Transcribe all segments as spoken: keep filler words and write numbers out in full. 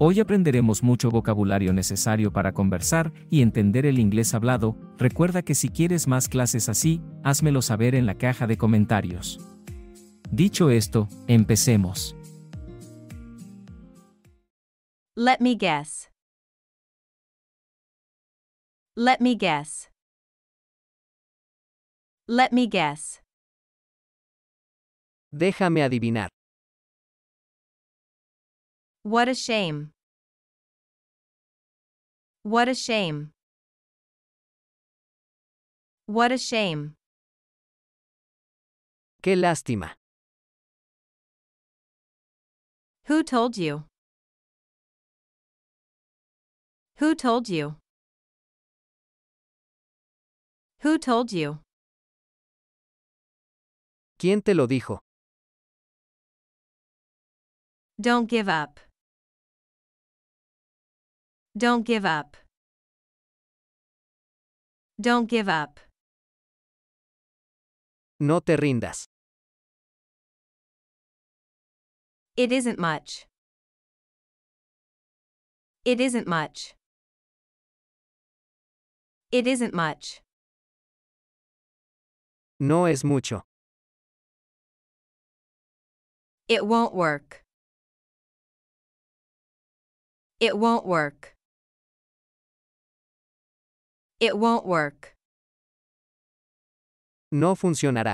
Hoy aprenderemos mucho vocabulario necesario para conversar y entender el inglés hablado. Recuerda que si quieres más clases así, házmelo saber en la caja de comentarios. Dicho esto, empecemos. Let me guess. Let me guess. Let me guess. Déjame adivinar. What a shame. What a shame. What a shame. Qué lástima. Who told you? Who told you? Who told you? ¿Quién te lo dijo? Don't give up. Don't give up. Don't give up. No te rindas. It isn't much. It isn't much. It isn't much. No es mucho. It won't work. It won't work. It won't work. No funcionará.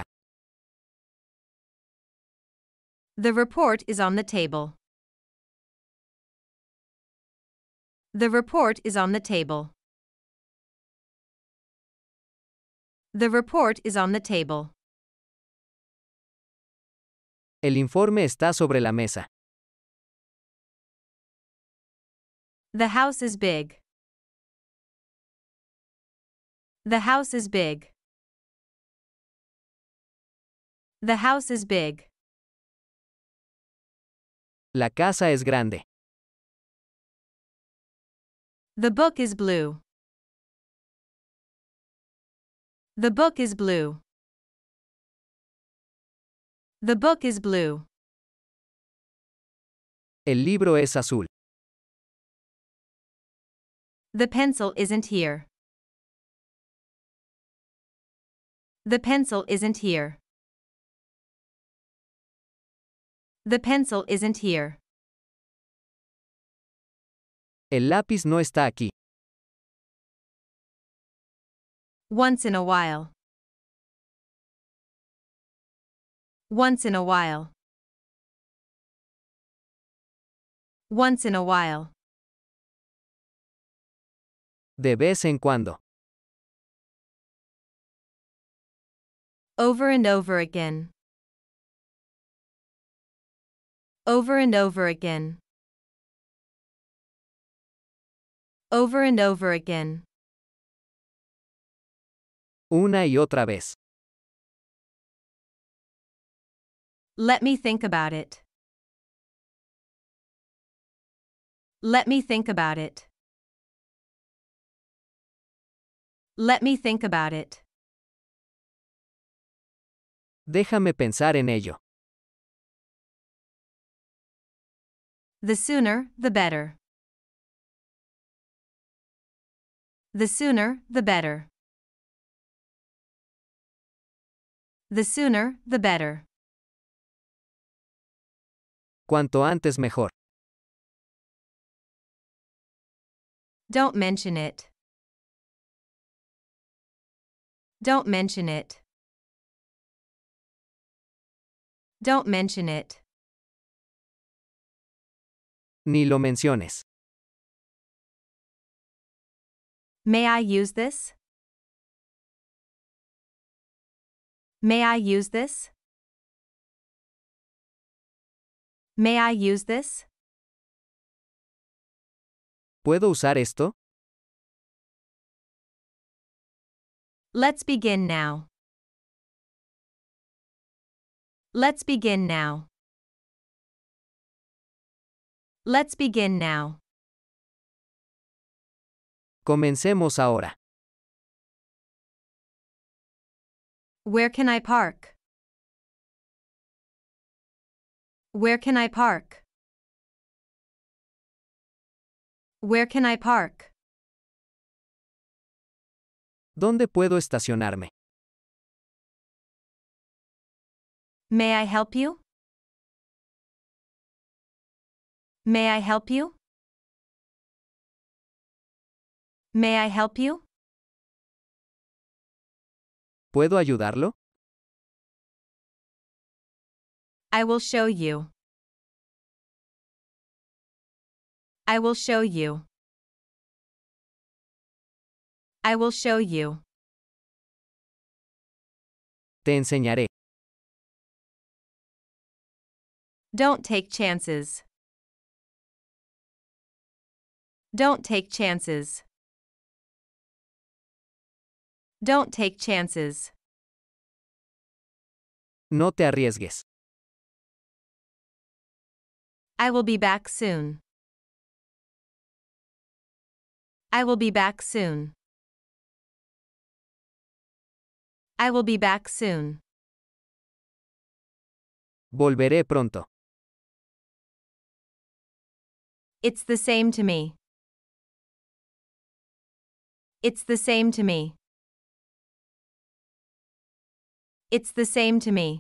The report is on the table. The report is on the table. The report is on the table. El informe está sobre la mesa. The house is big. The house is big. The house is big. La casa es grande. The book is blue. The book is blue. The book is blue. El libro es azul. The pencil isn't here. The pencil isn't here. The pencil isn't here. El lápiz no está aquí. Once in a while. Once in a while. Once in a while. De vez en cuando. Over and over again. Over and over again. Over and over again. Una y otra vez. Let me think about it. Let me think about it. Let me think about it. Déjame pensar en ello. The sooner, the better. The sooner, the better. The sooner, the better. Cuanto antes mejor. Don't mention it. Don't mention it. Don't mention it. Ni lo menciones. May I use this? May I use this? May I use this? ¿Puedo usar esto? Let's begin now. Let's begin now. Let's begin now. Comencemos ahora. Where can I park? Where can I park? Where can I park? ¿Dónde puedo estacionarme? May I help you? May I help you? May I help you? ¿Puedo ayudarlo? I will show you. I will show you. I will show you. Te enseñaré. Don't take chances. Don't take chances. Don't take chances. No te arriesgues. I will be back soon. I will be back soon. I will be back soon. Volveré pronto. It's the same to me. It's the same to me. It's the same to me.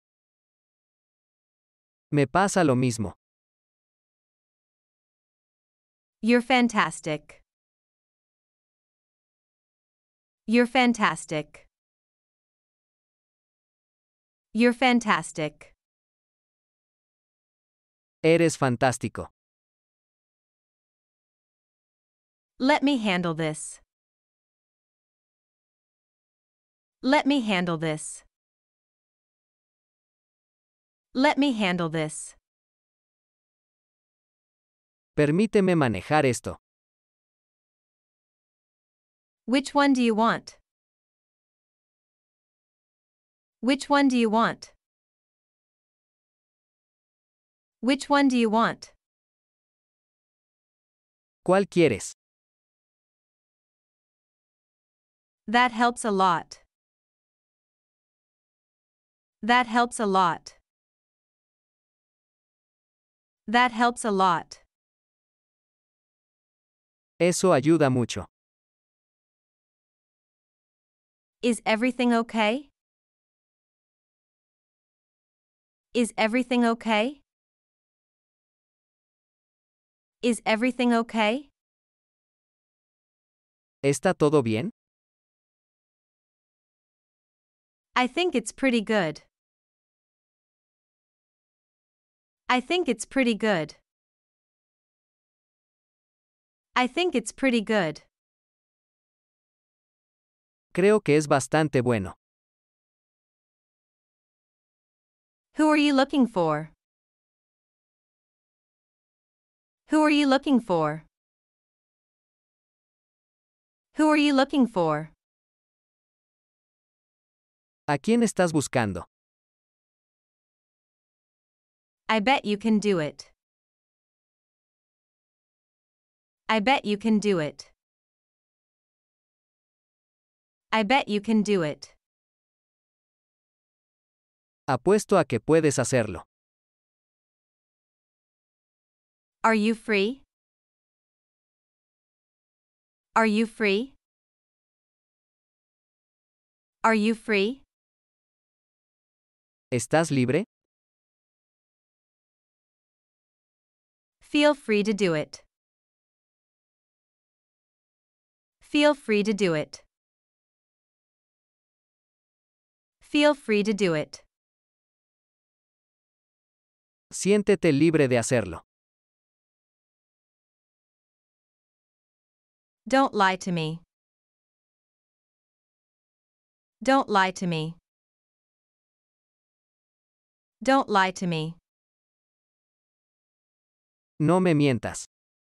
Me pasa lo mismo. You're fantastic. You're fantastic. You're fantastic. Eres fantástico. Let me handle this. Let me handle this. Let me handle this. Permíteme manejar esto. Which one do you want? Which one do you want? Which one do you want? ¿Cuál quieres? That helps a lot. That helps a lot. That helps a lot. Eso ayuda mucho. Is everything okay? Is everything okay? Is everything okay? ¿Está todo bien? I think it's pretty good. I think it's pretty good. I think it's pretty good. Creo que es bastante bueno. Who are you looking for? Who are you looking for? Who are you looking for? ¿A quién estás buscando? I bet you can do it. I bet you can do it. I bet you can do it. Apuesto a que puedes hacerlo. Are you free? Are you free? Are you free? ¿Estás libre? Feel free to do it. Feel free to do it. Feel free to do it. Siéntete libre de hacerlo. Don't lie to me. Don't lie to me. Don't lie to me. No me mientas.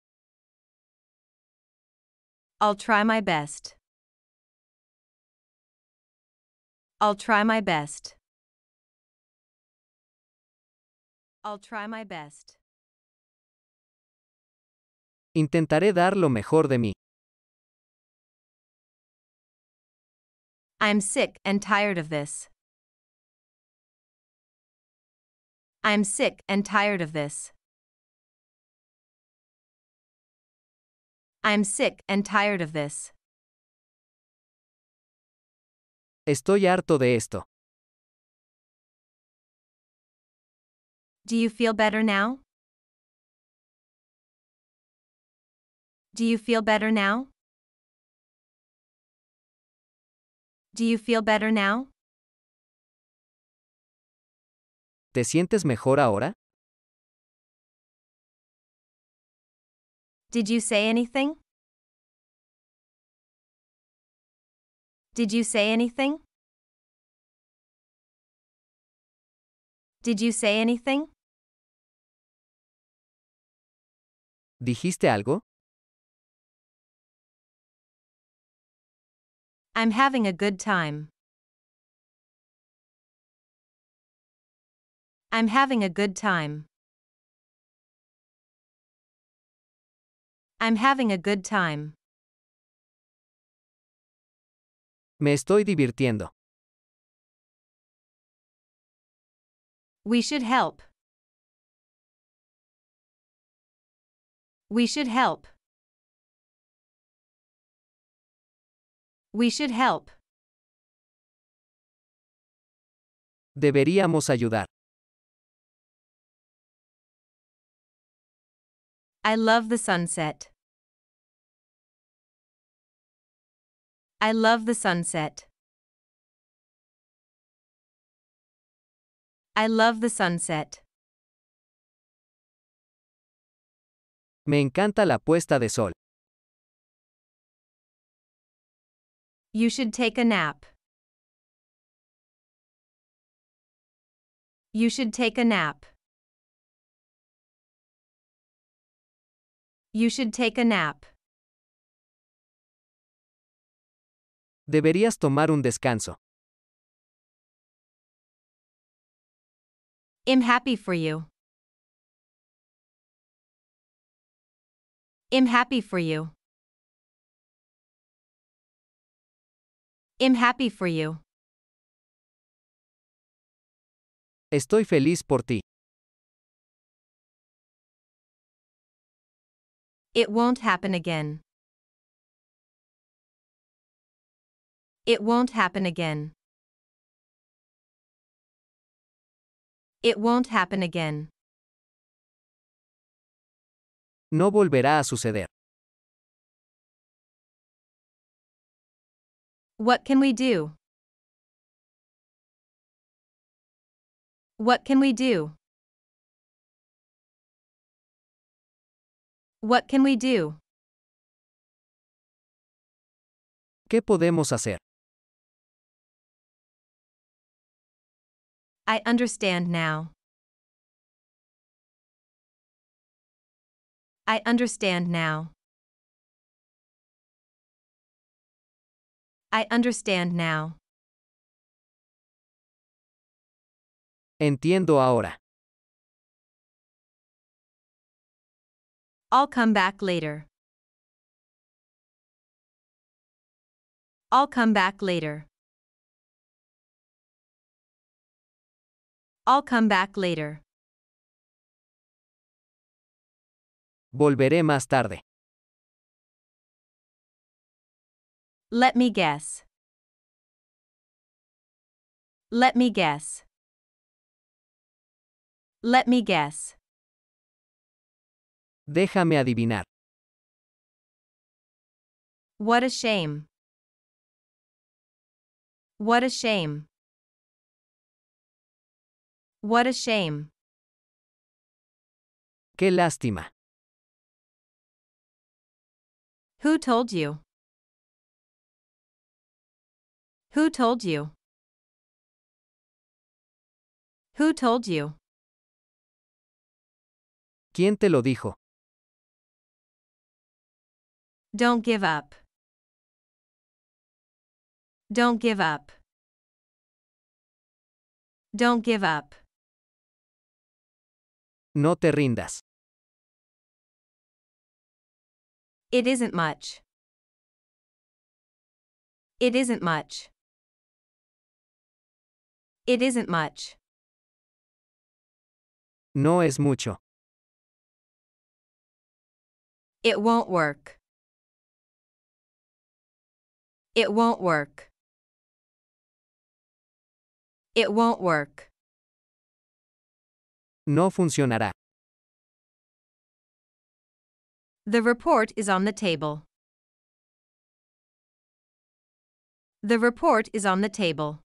I'll try my best. I'll try my best. I'll try my best. Intentaré dar lo mejor de mí. I'm sick and tired of this. I'm sick and tired of this. I'm sick and tired of this. Estoy harto de esto. Do you feel better now? Do you feel better now? Do you feel better now? ¿Te sientes mejor ahora? Did you say anything? Did you say anything? Did you say anything? ¿Dijiste algo? I'm having a good time. I'm having a good time. I'm having a good time. Me estoy divirtiendo. We should help. We should help. We should help. Deberíamos ayudar. I love the sunset. I love the sunset. I love the sunset. Me encanta la puesta de sol. You should take a nap. You should take a nap. You should take a nap. Deberías tomar un descanso. I'm happy for you. I'm happy for you. I'm happy for you. Estoy feliz por ti. It won't happen again. It won't happen again. It won't happen again. No volverá a suceder. What can we do? What can we do? What can we do? ¿Qué podemos hacer? I understand now. I understand now. I understand now. Entiendo ahora. I'll come back later. I'll come back later. I'll come back later. Volveré más tarde. Let me guess. Let me guess. Let me guess. Déjame adivinar. What a shame. What a shame. What a shame. Qué lástima. Who told you? Who told you? Who told you? ¿Quién te lo dijo? Don't give up. Don't give up. Don't give up. No te rindas. It isn't much. It isn't much. It isn't much. No es mucho. It won't work. It won't work. It won't work. No funcionará. The report is on the table. The report is on the table.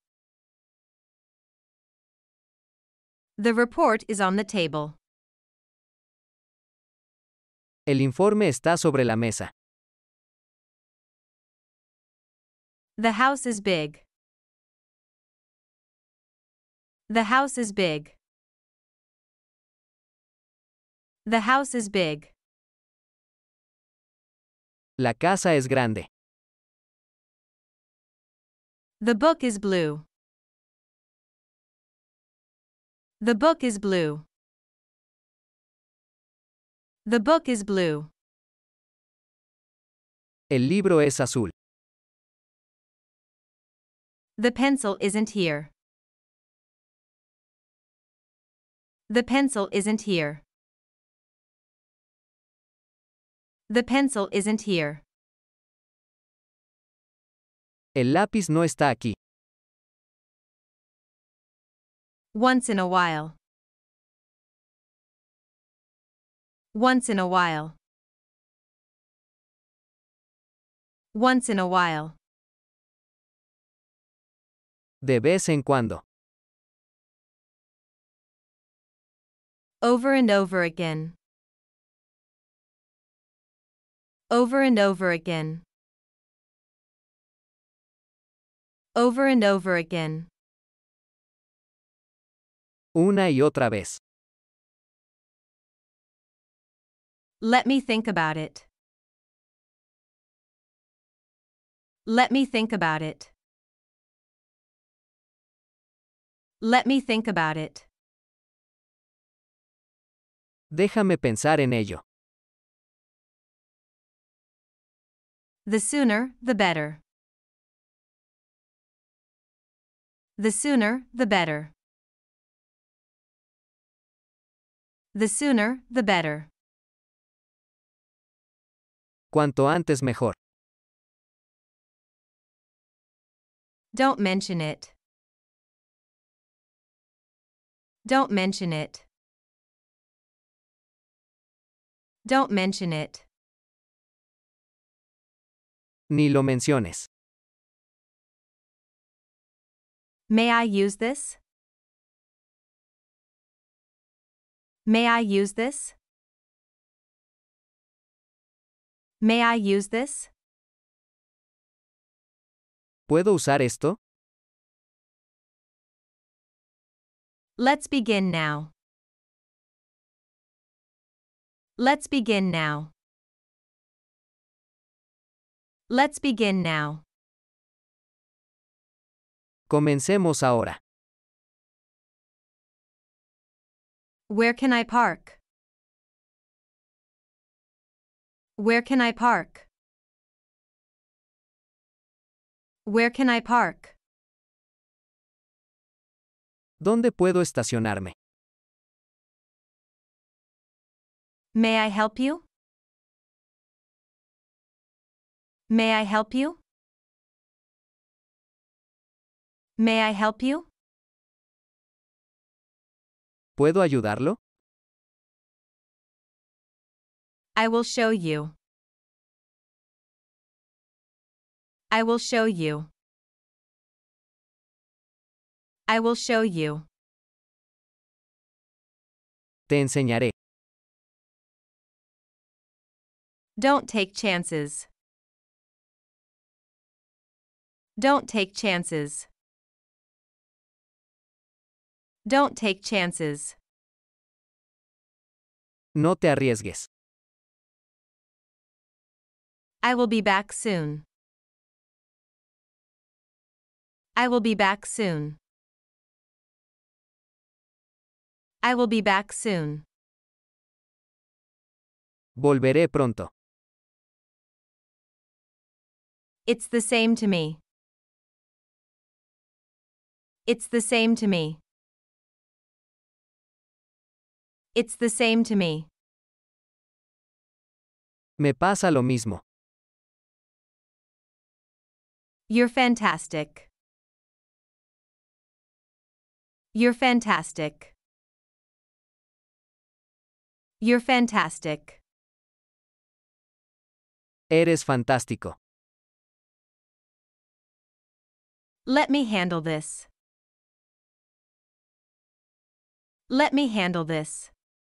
The report is on the table. El informe está sobre la mesa. The house is big. The house is big. The house is big. La casa es grande. The book is blue. The book is blue. The book is blue. El libro es azul. The pencil isn't here. The pencil isn't here. The pencil isn't here. El lápiz no está aquí. Once in a while. Once in a while. Once in a while. De vez en cuando. Over and over again. Over and over again. Over and over again. Una y otra vez. Let me think about it. Let me think about it. Let me think about it. Déjame pensar en ello. The sooner, the better. The sooner, the better. The sooner, the better. Cuanto antes mejor. Don't mention it. Don't mention it. Don't mention it. Ni lo menciones. May I use this? May I use this? May I use this? ¿Puedo usar esto? Let's begin now. Let's begin now. Let's begin now. Comencemos ahora. Where can I park? Where can I park? Where can I park? ¿Dónde puedo estacionarme? May I help you? May I help you? May I help you? ¿Puedo ayudarlo? I will show you. I will show you. I will show you. Te enseñaré. Don't take chances. Don't take chances. Don't take chances. No te arriesgues. I will be back soon. I will be back soon. I will be back soon. Volveré pronto. It's the same to me. It's the same to me. It's the same to me. Me pasa lo mismo. You're fantastic. You're fantastic. You're fantastic. Eres fantástico. Let me handle this. Let me handle this.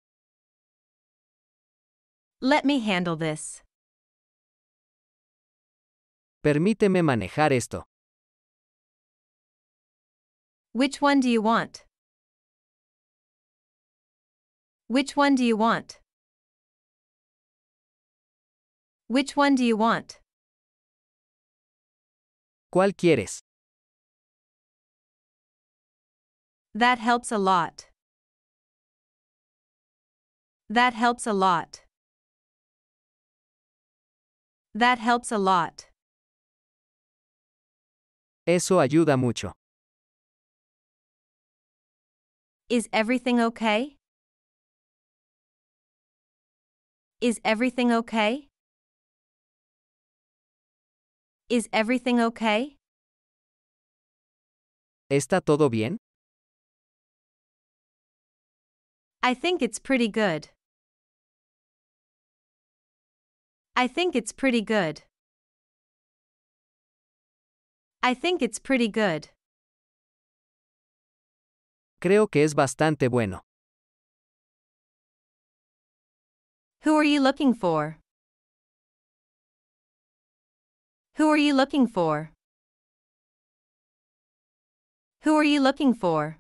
Let me handle this. Permíteme manejar esto. Which one do you want? Which one do you want? Which one do you want? ¿Cuál quieres? That helps a lot. That helps a lot. That helps a lot. Eso ayuda mucho. Is everything okay? Is everything okay? Is everything okay? ¿Está todo bien? I think it's pretty good. I think it's pretty good. I think it's pretty good. Creo que es bastante bueno. Who are you looking for? Who are you looking for? Who are you looking for?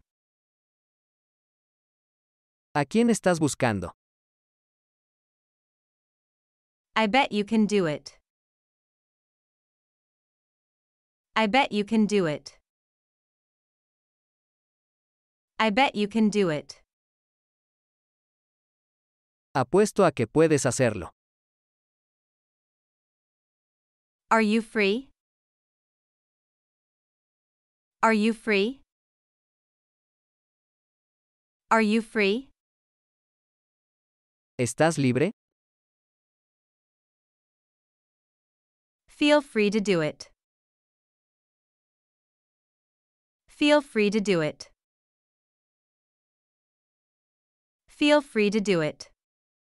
¿A quién estás buscando? I bet you can do it. I bet you can do it. I bet you can do it. Apuesto a que puedes hacerlo. Are you free? Are you free? Are you free? ¿Estás libre? Feel free to do it. Feel free to do it. Feel free to do it.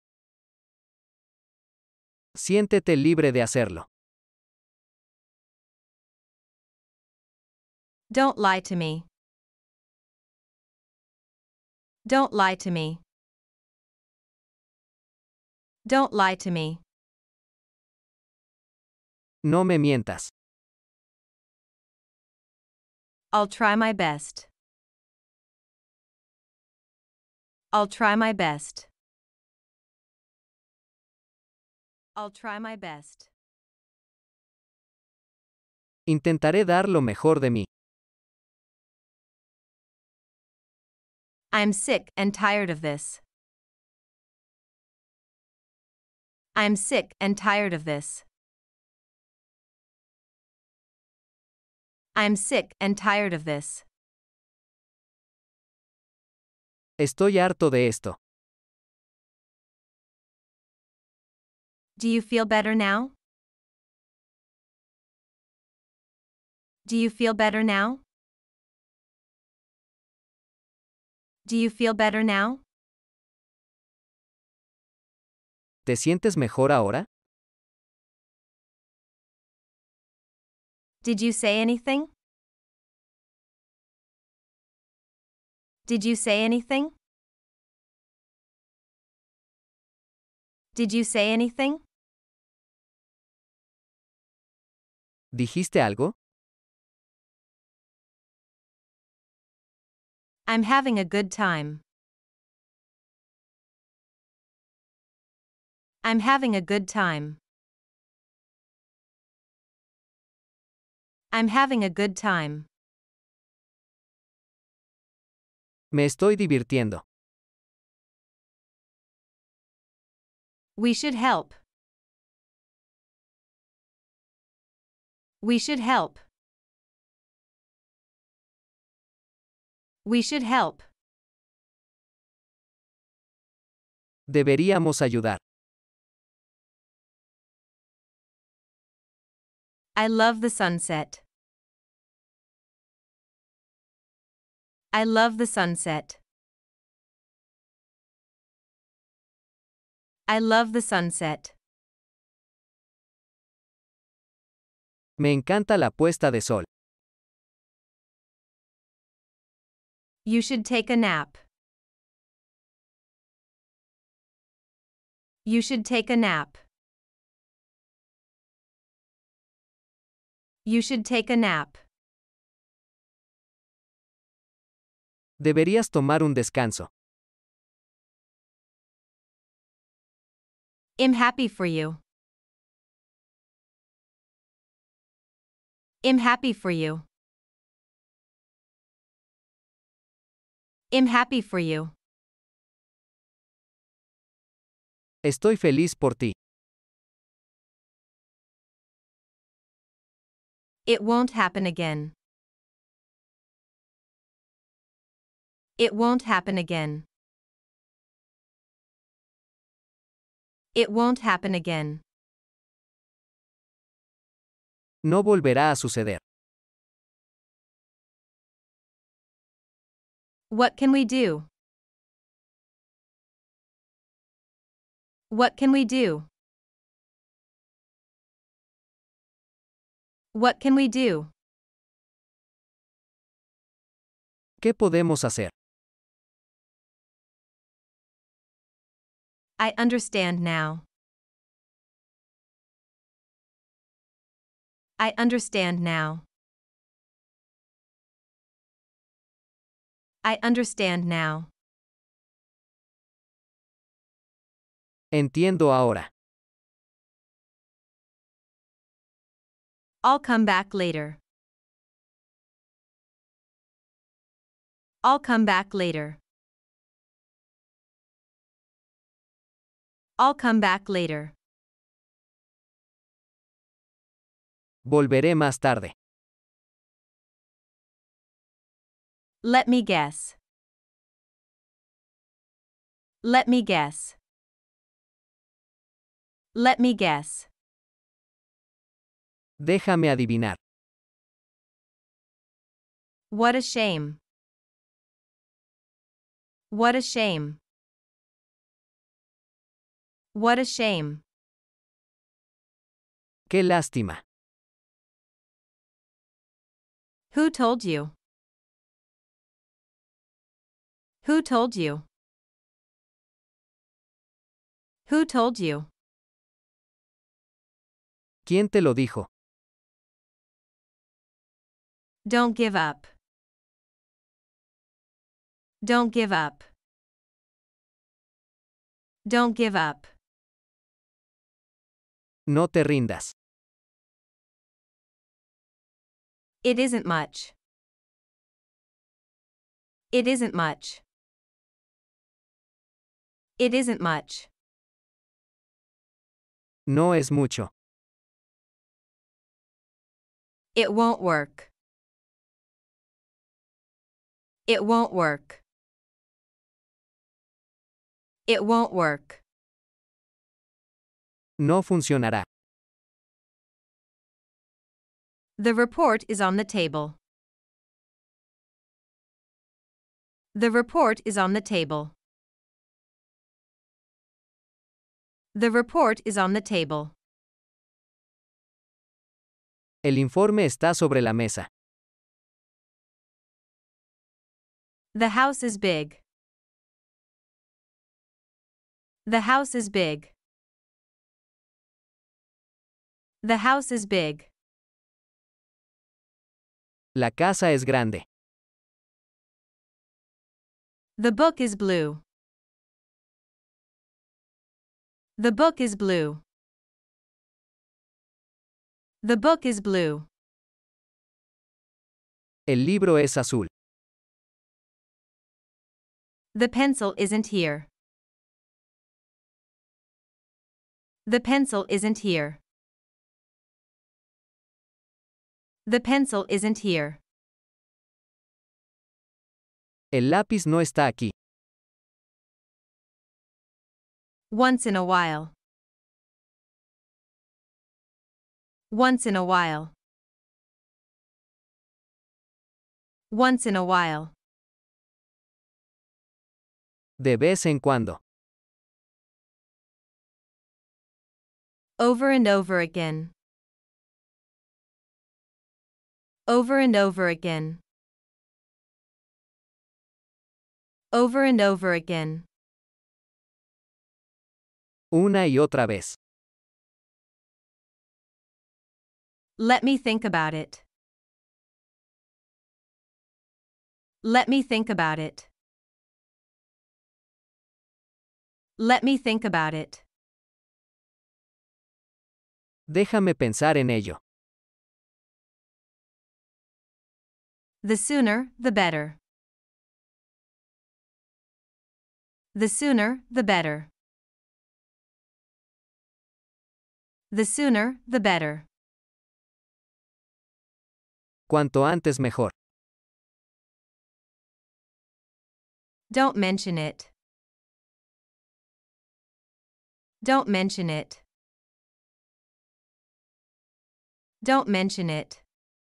Siéntete libre de hacerlo. Don't lie to me. Don't lie to me. Don't lie to me. No me mientas. I'll try my best. I'll try my best. I'll try my best. Intentaré dar lo mejor de mí. I'm sick and tired of this. I'm sick and tired of this. I'm sick and tired of this. Estoy harto de esto. Do you feel better now? Do you feel better now? Do you feel better now? ¿Te sientes mejor ahora? Did you say anything? Did you say anything? Did you say anything? ¿Dijiste algo? I'm having a good time. I'm having a good time. I'm having a good time. Me estoy divirtiendo. We should help. We should help. We should help. Deberíamos ayudar. I love the sunset. I love the sunset. I love the sunset. Me encanta la puesta de sol. You should take a nap. You should take a nap. You should take a nap. Deberías tomar un descanso. I'm happy for you. I'm happy for you. I'm happy for you. Estoy feliz por ti. It won't happen again. It won't happen again. It won't happen again. No volverá a suceder. What can we do? What can we do? What can we do? ¿Qué podemos hacer? I understand now. I understand now. I understand now. Entiendo ahora. I'll come back later. I'll come back later. I'll come back later. Volveré más tarde. Let me guess. Let me guess. Let me guess. Déjame adivinar. What a shame. What a shame. What a shame. Qué lástima. Who told you? Who told you? Who told you? ¿Quién te lo dijo? Don't give up. Don't give up. Don't give up. No te rindas. It isn't much. It isn't much. It isn't much. No es mucho. It won't work. It won't work. It won't work. No funcionará. The report is on the table. The report is on the table. The report is on the table. El informe está sobre la mesa. The house is big. The house is big. The house is big. La casa es grande. The book is blue. The book is blue. The book is blue. El libro es azul. The pencil isn't here. The pencil isn't here. The pencil isn't here. El lápiz no está aquí. Once in a while. Once in a while. Once in a while. De vez en cuando. Over and over again. Over and over again. Over and over again. Una y otra vez. Let me think about it. Let me think about it. Let me think about it. Déjame pensar en ello. The sooner, the better. The sooner, the better. The sooner, the better. Cuanto antes mejor. Don't mention it. Don't mention it. Don't mention it.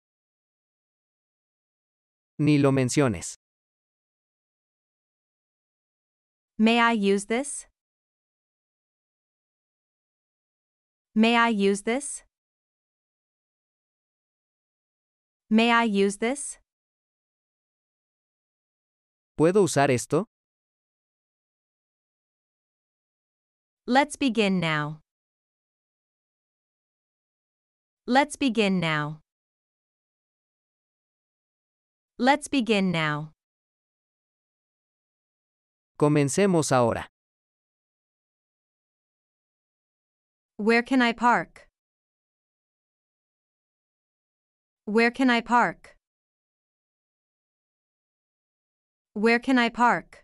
Ni lo menciones. May I use this? May I use this? May I use this? ¿Puedo usar esto? Let's begin now. Let's begin now. Let's begin now. Comencemos ahora. Where can I park? Where can I park? Where can I park?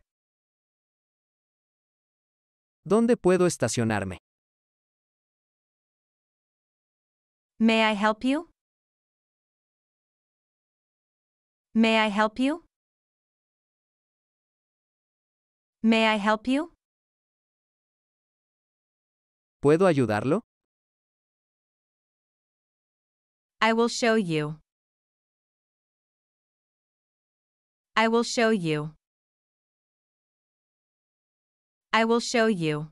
¿Dónde puedo estacionarme? May I help you? May I help you? May I help you? ¿Puedo ayudarlo? I will show you. I will show you. I will show you.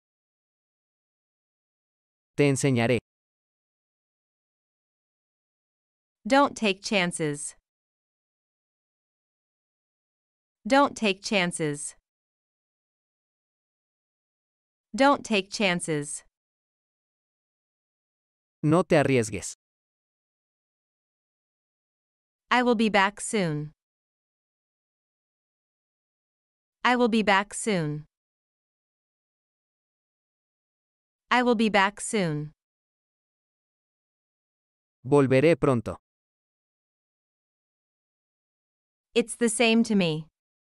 Te enseñaré. Don't take chances. Don't take chances. Don't take chances. No te arriesgues. I will be back soon. I will be back soon. I will be back soon. Volveré pronto. It's the same to me.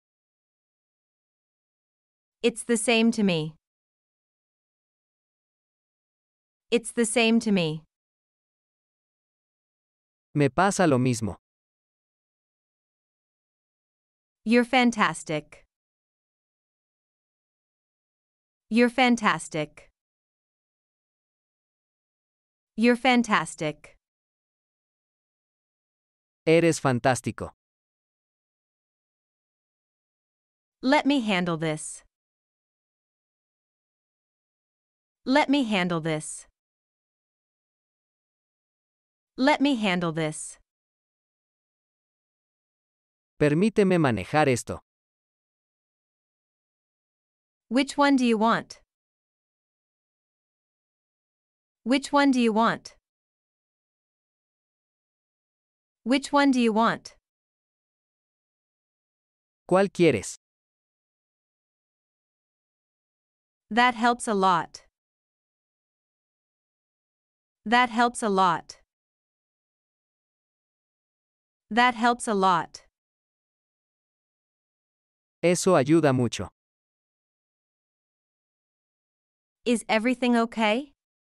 It's the same to me. It's the same to me. Me pasa lo mismo. You're fantastic. You're fantastic. You're fantastic. Eres fantástico. Let me handle this. Let me handle this. Let me handle this. Permíteme manejar esto. Which one do you want? Which one do you want? Which one do you want? ¿Cuál quieres? That helps a lot. That helps a lot. That helps a lot. Eso ayuda mucho. Is everything okay?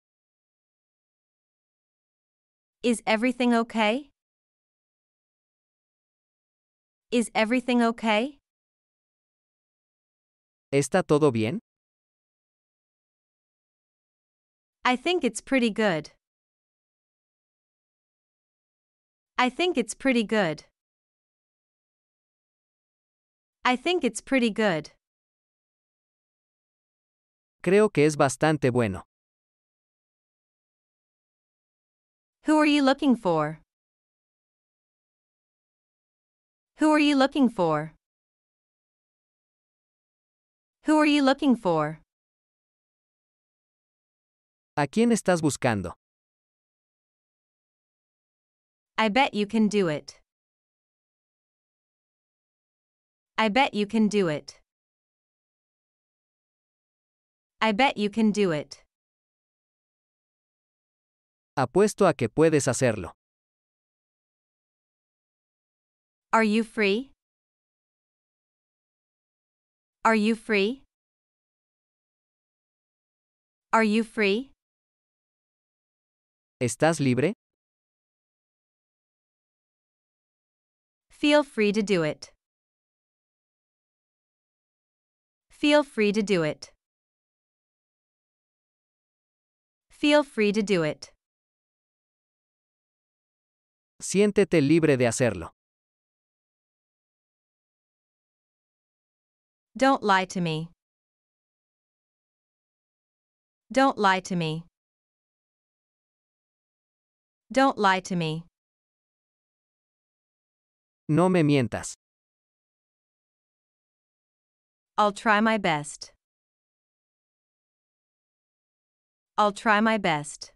Is everything okay? Is everything okay? ¿Está todo bien? I think it's pretty good. I think it's pretty good. I think it's pretty good. Creo que es bastante bueno. Who are you looking for? Who are you looking for? Who are you looking for? ¿A quién estás buscando? I bet you can do it. I bet you can do it. I bet you can do it. Apuesto a que puedes hacerlo. Are you free? Are you free? Are you free? ¿Estás libre? Feel free to do it. Feel free to do it. Feel free to do it. Siéntete libre de hacerlo. Don't lie to me. Don't lie to me. Don't lie to me. No me mientas. I'll try my best. I'll try my best.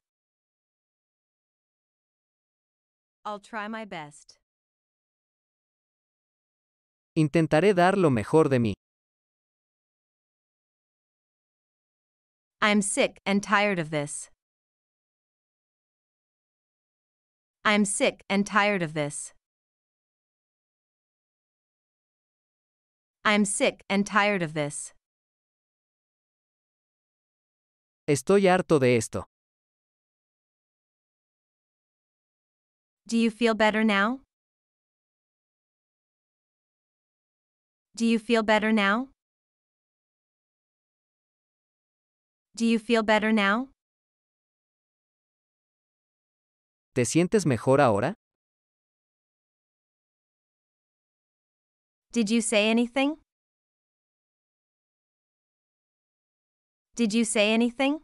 I'll try my best. Intentaré dar lo mejor de mí. I'm sick and tired of this. I'm sick and tired of this. I'm sick and tired of this. Estoy harto de esto. Do you feel better now? Do you feel better now? Do you feel better now? ¿Te sientes mejor ahora? Did you say anything? Did you say anything?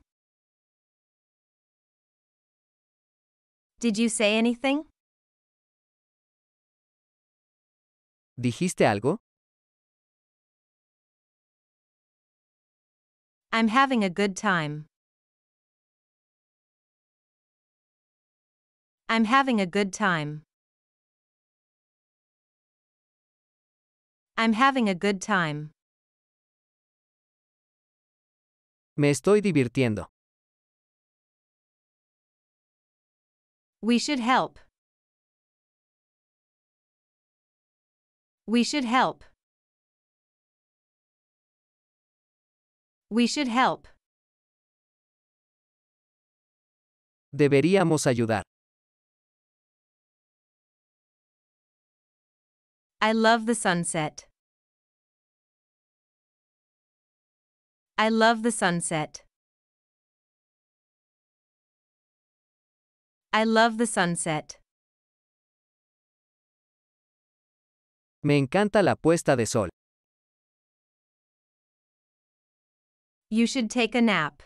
Did you say anything? ¿Dijiste algo? I'm having a good time. I'm having a good time. I'm having a good time. Me estoy divirtiendo. We should help. We should help. We should help. Deberíamos ayudar. I love the sunset. I love the sunset. I love the sunset. Me encanta la puesta de sol. You should take a nap.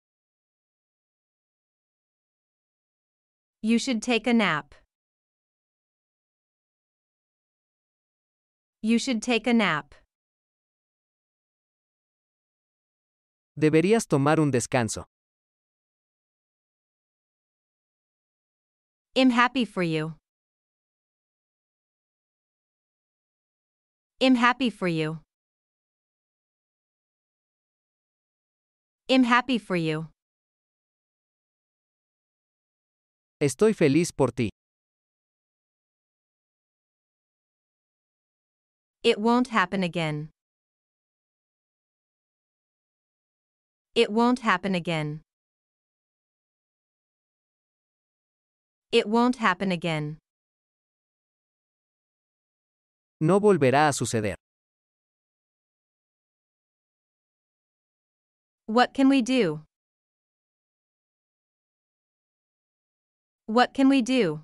You should take a nap. You should take a nap. Deberías tomar un descanso. I'm happy for you. I'm happy for you. I'm happy for you. Estoy feliz por ti. It won't happen again. It won't happen again. It won't happen again. No volverá a suceder. What can we do? What can we do?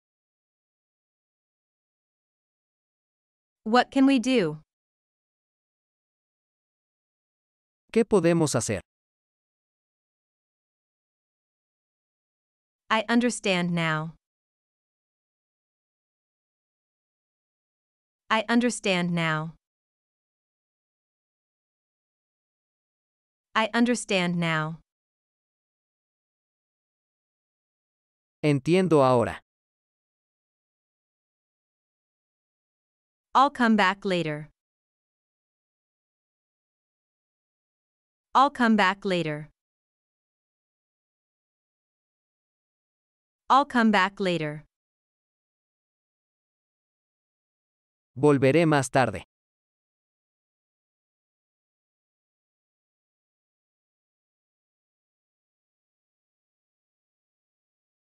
What can we do? ¿Qué podemos hacer? I understand now. I understand now. I understand now. Entiendo ahora. I'll come back later. I'll come back later. I'll come back later. Volveré más tarde.